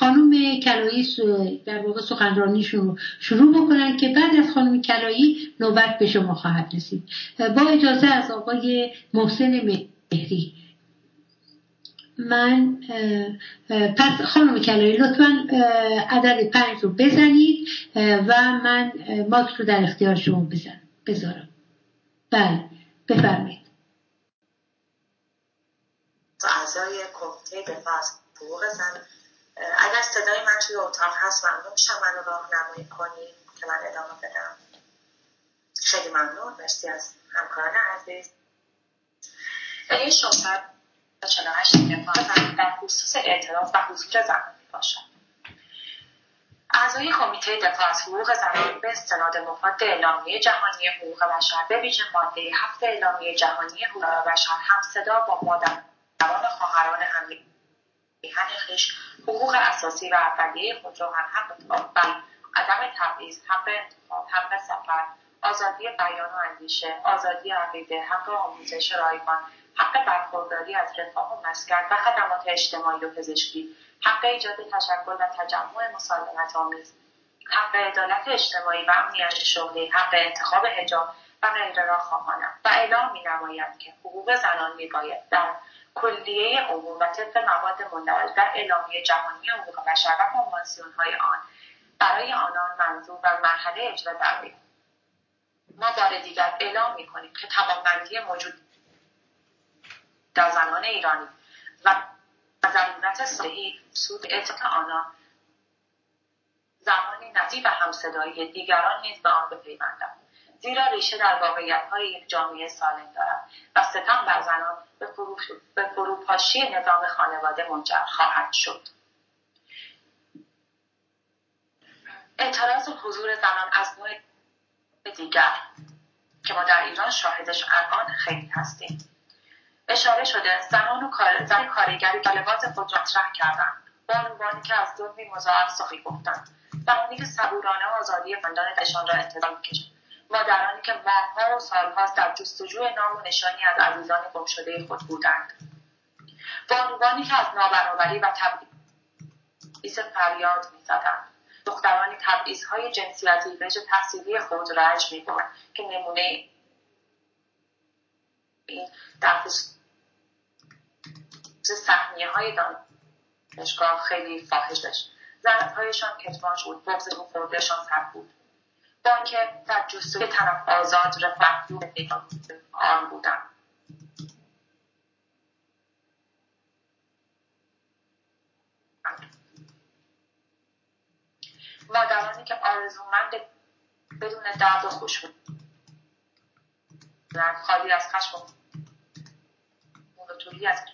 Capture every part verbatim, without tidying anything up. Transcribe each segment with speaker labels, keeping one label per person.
Speaker 1: خانم کلایی در واقع سخنرانیشون رو شروع بکنن که بعد از خانم کلایی نوبت به شما خواهد رسید. با اجازه از آقای محسن مهری، من پس خانم کلایی لطفاً عدد پنج رو بزنید و من مایک رو در اختیار شما بزن بذارم. بله بفرمایید.
Speaker 2: اعضای کمیته دفاع از حقوق زن، اگر صدای من توی اتاق هست ممنون میشم منو راهنمایی کنید که من ادامه بدم. خیلی ممنون، مرسی از همکاران عزیز. این شماره چهل و هشت دفاع زن در خصوص اعتراف و حضور زنان میباشد. اعضای کمیته دفاع از حقوق زنان به استناد مفاد اعلامیه جهانی حقوق بشر به ویژه ماده هفت اعلامیه جهانی حقوق بشر همصدا با مادران خواهران هم‌میهن خویش حقوق اساسی و اولیه خود را هم حق بل عدم تبعیض، حق انتخاب، حق سفر، آزادی بیان و اندیشه، آزادی عقیده، حق آموزش رایگان، حق برخورداری از رفاه و مسکن و خدمات اجتماعی و پزشکی، حق ایجاد تشکل و تجمع مسالمت آمیز، حق عدالت اجتماعی و امنیت شغلی، حق انتخاب حجاب و غیره را خواهانم و اعلام می‌نماید که حقوق زنان میباید در کلیه عموم و طبق مواد مندرج در اعلامیه جهانی حقوق بشر و کنوانسیون‌های آن برای آنان منظور و مرحله اجرا در بیاید. ما بار دیگر اعلام می‌کنیم که توانمندی موجود در زنان ایرانی و ضرورت صحیح سود اعتقاد آنان زمانی نزدیک و همصدایی دیگران نیز به آن بپیوندند، زیرا ریشه در واقعیت‌های یک جامعه سالم دارد و ستم بر زنان به, فرو... به فروپاشی نظام خانواده منجر خواهد شد. اعتراض حضور زنان از نوع دیگر که ما در ایران شاهدش الان خیلی هستیم. اشاره شده زنان و کار... زن کارگری که لباس خود را مطرح کردند، بانوانی که از ظلمی مضاعف سخن گفتند، زنانی که صبورانه و آزادی فرزندانشان را انتظار می‌کشند، مادرانی که ماه‌ها و سال‌هاست در جستجوی نام و نشانی از عزیزان گمشده خود بودند، بانوانی که از نابرابری و تبعیض فریاد می‌زدند، دخترانی تبعیض‌های جنسیتی و تحصیلی خود رنج می‌بردند که نمونه این در خصوص سهمیه‌های دانشگاه خیلی فاحش داشت. زنان‌هایشان کتمان شد، بغض و خوردهشان سر بود. با اینکه در جستجوی طرف آزاد رفاه آن بودند. مادرانی که آرزومند بدون درد و خشونت خالی از خشم و مونوتوری از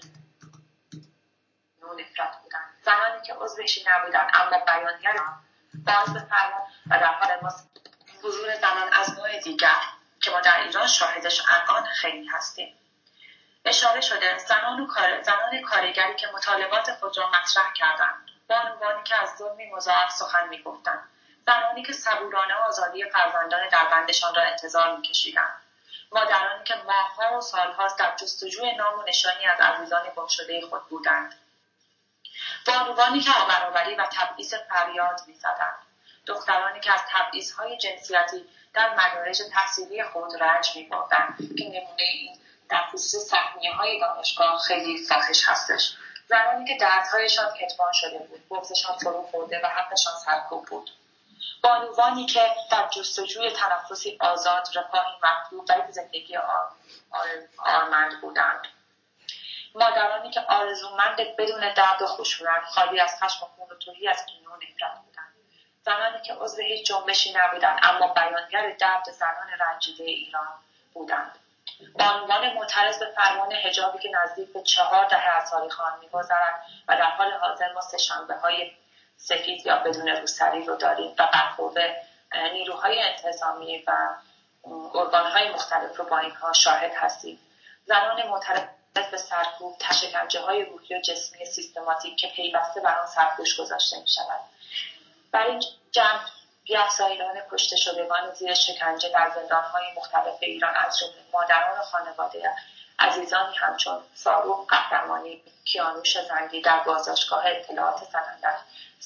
Speaker 2: نفرت بودند. زنانی که عضوشی نبودند اما بیانگر باز به فرمان و در حال ما حضور زنان از نوع دیگر که ما در ایران شاهدش الان خیلی هستیم. اشاره شده زنان و کار... زنان کارگری که مطالبات خود را مطرح کردند، بانوانی که از ظلمی مضاعف سخن می‌گفتند، زنانی که صبورانه آزادی فرزندان در بندشان را انتظار می‌کشیدند، مادرانی که ماه‌ها و سال‌هاست در جستجوی نام و نشانی از عزیزان گمشده خود بودند، بانوانی که نابرابری و تبعیض فریاد می‌زدند، دخترانی که از تبعیض‌های جنسیتی در مدارج تحصیلی خود رنج می‌بردند که نمونه این در خصوص سهمیه‌های دانشگاه خیلی فاحش هستش. زنانی که دردهایشان کتمان شده بود، بغضشان فرو خورده و حقشان سرکوب بود. بانوانی که در جستجوی تنفسی آزاد، رفاهی مطلوب و زندگی آرامند بودند. مادرانی که آرزومند بدون درد و خشونت، خالی از خشم و خون و تهی از کینه و نفرت بودند. زنانی که عضو هیچ جنبشی نبودند اما بیانگر درد زنان رنجیده ایران بودند. بانوان معترض به فرمان حجابی که نزدیک به چهار دهه از تاریخ آن می‌گذرد و در حال حاضر ما سه‌شنبه‌های سفید یا بدون روسری رو داریم و برخورد نیروهای انتظامی و ارگان‌های مختلف رو با اینها شاهد هستیم. زنان معترض به سرکوب، شکنجه‌های روحی و جسمی سیستماتیک که پیوسته بر آن سرپوش گذاشته می‌شود. برای این جمع بی‌افزایان کشته شدگان زیر شکنجه در زندان‌های مختلف ایران از جمله مادران خانواده عزیزانی همچون فاروق قهرمانی، کیانوش زنگی در بازداشتگاه اطلاعات سنندج،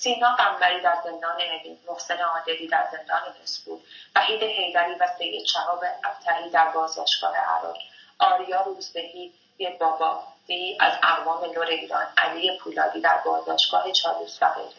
Speaker 2: سینا قنبری در زندان اوین، محسن عادلی در زندان حزب بود، وحید حیدری و سید شهاب ابطحی در بازداشتگاه عراق، آریا روزبهی یک بابادی از اقوام نور ایران، علی پولادی در بازداشتگاه چالوس و غیره.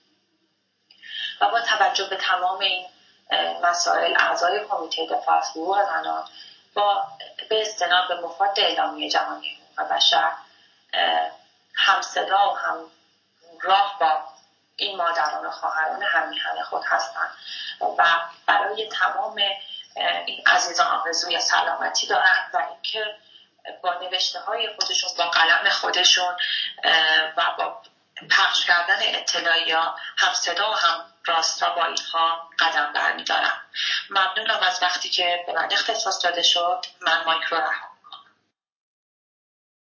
Speaker 2: و با توجه به تمام این مسائل اعضای کمیته دفاع از حقوق زنان با به استناد به مفاد اعلامیه جهانی حقوق بشر هم صدا و هم راه با این مادران و خواهران هم میهن خود هستند و برای تمام این عزیزان آرزوی سلامتی دارند و اینکه با نوشته های خودشون، با قلم خودشون و با پخش کردن اطلاعیا هم صدا و هم راستا با اینها قدم برمی‌دارم. ممنونم از وقتی که به من اختصاص داده شد. من مایک رو رها